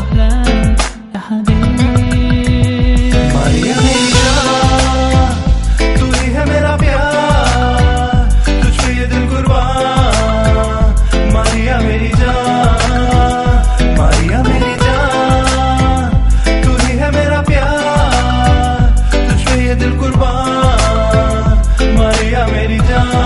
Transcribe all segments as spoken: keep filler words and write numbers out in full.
الأحلام يا حبيبي. मारिया मेरी जान तू ही है मेरा प्यार, तुझ पे ये दिल कुर्बान। मारिया मेरी जान, मारिया मेरी जान तू ही है मेरा प्यार, तुझ पे ये दिल कुर्बान। मारिया मेरी जान।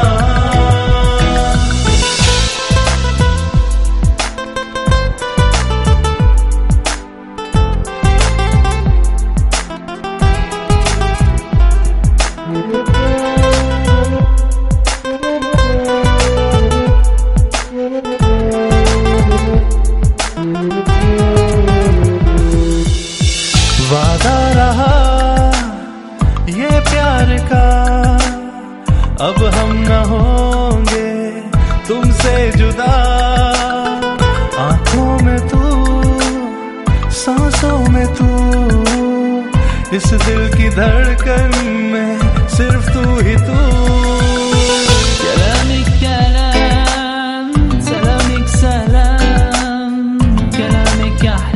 वादा रहा ये प्यार का, अब हम न होंगे तुमसे जुदा। आंखों में तू, सांसों में तू, इस दिल की धड़कन में सिर्फ तू ही तू। كلامك كلام، سلامك سلام، كلامك أحلام